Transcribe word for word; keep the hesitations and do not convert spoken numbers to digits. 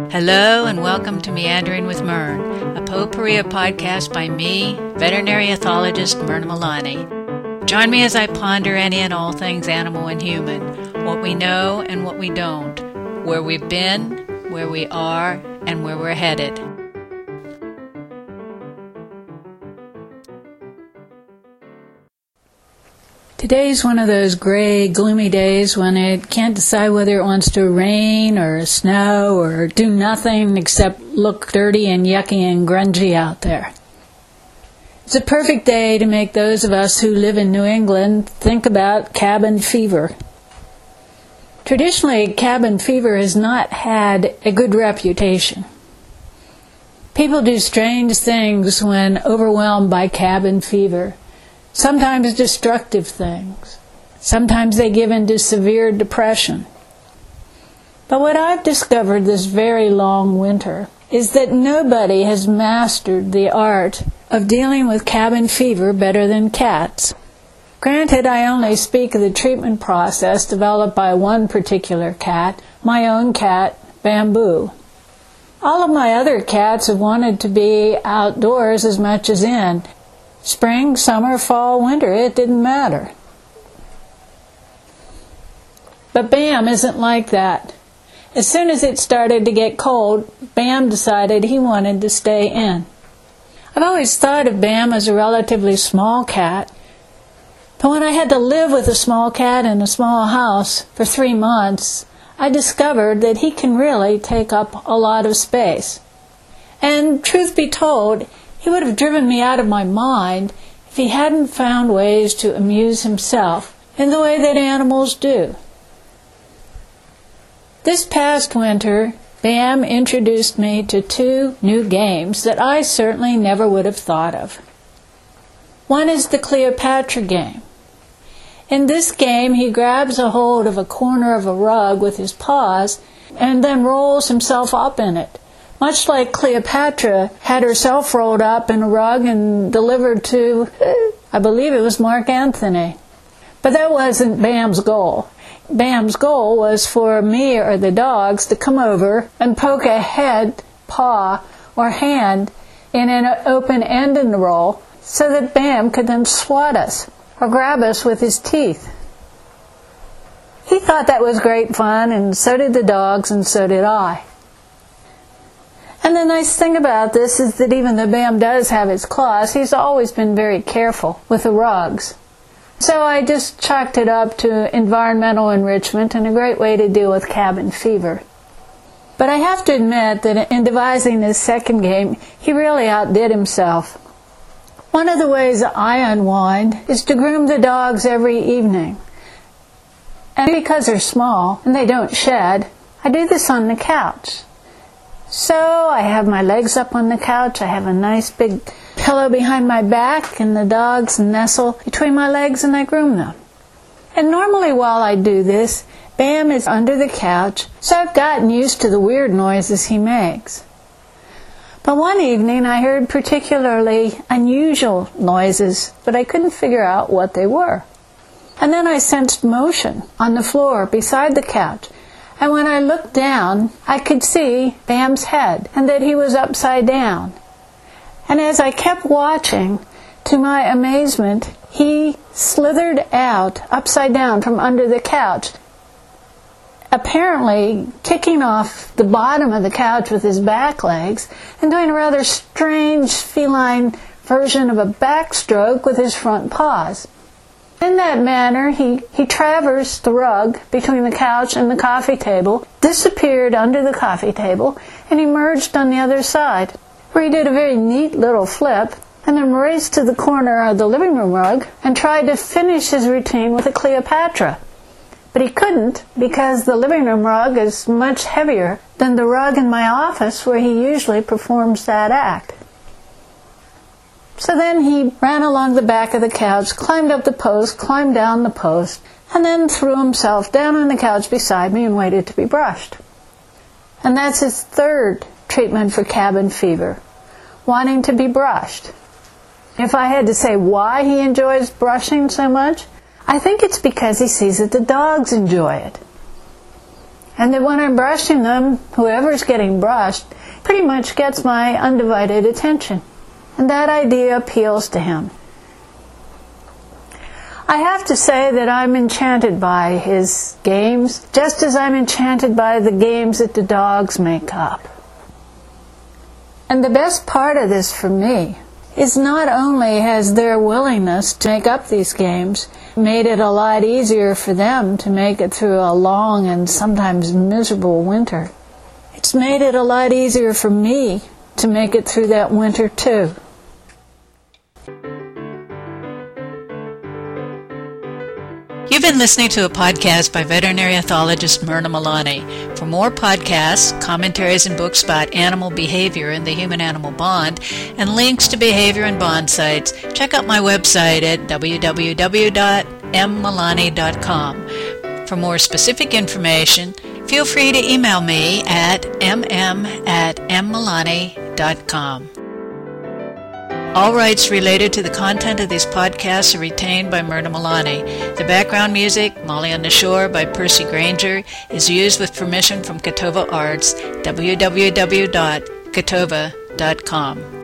Hello and welcome to Meandering with Mern, a potpourri podcast by me, veterinary ethologist Myrna Milani. Join me as I ponder any and all things animal and human, what we know and what we don't, where we've been, where we are, and where we're headed. Today's one of those gray, gloomy days when it can't decide whether it wants to rain or snow or do nothing except look dirty and yucky and grungy out there. It's a perfect day to make those of us who live in New England think about cabin fever. Traditionally, cabin fever has not had a good reputation. People do strange things when overwhelmed by cabin fever. Sometimes destructive things. Sometimes they give in to severe depression. But what I've discovered this very long winter is that nobody has mastered the art of dealing with cabin fever better than cats. Granted, I only speak of the treatment process developed by one particular cat, my own cat, Bamboo. All of my other cats have wanted to be outdoors as much as in. Spring, summer, fall, winter, it didn't matter. But Bam isn't like that. As soon as it started to get cold, Bam decided he wanted to stay in. I've always thought of Bam as a relatively small cat, but when I had to live with a small cat in a small house for three months, I discovered that he can really take up a lot of space. And truth be told, he would have driven me out of my mind if he hadn't found ways to amuse himself in the way that animals do. This past winter, Bam introduced me to two new games that I certainly never would have thought of. One is the Cleopatra game. In this game, he grabs a hold of a corner of a rug with his paws and then rolls himself up in it, much like Cleopatra had herself rolled up in a rug and delivered to, I believe it was Mark Antony. But that wasn't Bam's goal. Bam's goal was for me or the dogs to come over and poke a head, paw, or hand in an open end in the roll so that Bam could then swat us or grab us with his teeth. He thought that was great fun, and so did the dogs, and so did I. And the nice thing about this is that even though Bam does have his claws, he's always been very careful with the rugs. So I just chalked it up to environmental enrichment and a great way to deal with cabin fever. But I have to admit that in devising this second game, he really outdid himself. One of the ways I unwind is to groom the dogs every evening. And because they're small and they don't shed, I do this on the couch. So I have my legs up on the couch, I have a nice big pillow behind my back, and the dogs nestle between my legs and I groom them. And normally while I do this, Bam is under the couch, so I've gotten used to the weird noises he makes. But one evening I heard particularly unusual noises, but I couldn't figure out what they were. And then I sensed motion on the floor beside the couch. And when I looked down, I could see Bam's head, and that he was upside down. And as I kept watching, to my amazement, he slithered out upside down from under the couch, apparently kicking off the bottom of the couch with his back legs and doing a rather strange feline version of a backstroke with his front paws. In that manner, he, he traversed the rug between the couch and the coffee table, disappeared under the coffee table, and emerged on the other side, where he did a very neat little flip, and then raced to the corner of the living room rug and tried to finish his routine with a Cleopatra. But he couldn't, because the living room rug is much heavier than the rug in my office where he usually performs that act. So then he ran along the back of the couch, climbed up the post, climbed down the post, and then threw himself down on the couch beside me and waited to be brushed. And that's his third treatment for cabin fever, wanting to be brushed. If I had to say why he enjoys brushing so much, I think it's because he sees that the dogs enjoy it. and that when I'm brushing them, whoever's getting brushed pretty much gets my undivided attention. And that idea appeals to him. I have to say that I'm enchanted by his games, just as I'm enchanted by the games that the dogs make up. And the best part of this for me is not only has their willingness to make up these games made it a lot easier for them to make it through a long and sometimes miserable winter, it's made it a lot easier for me to make it through that winter too. You've been listening to a podcast by veterinary ethologist Myrna Milani. For more podcasts, commentaries, and books about animal behavior and the human-animal bond, and links to behavior and bond sites, check out my website at w w w dot m milani dot com. For more specific information, feel free to email me at m m at m milani dot com. All rights related to the content of these podcasts are retained by Myrna Milani. The background music, Molly on the Shore by Percy Granger, is used with permission from Catova Arts, w w w dot catova dot com.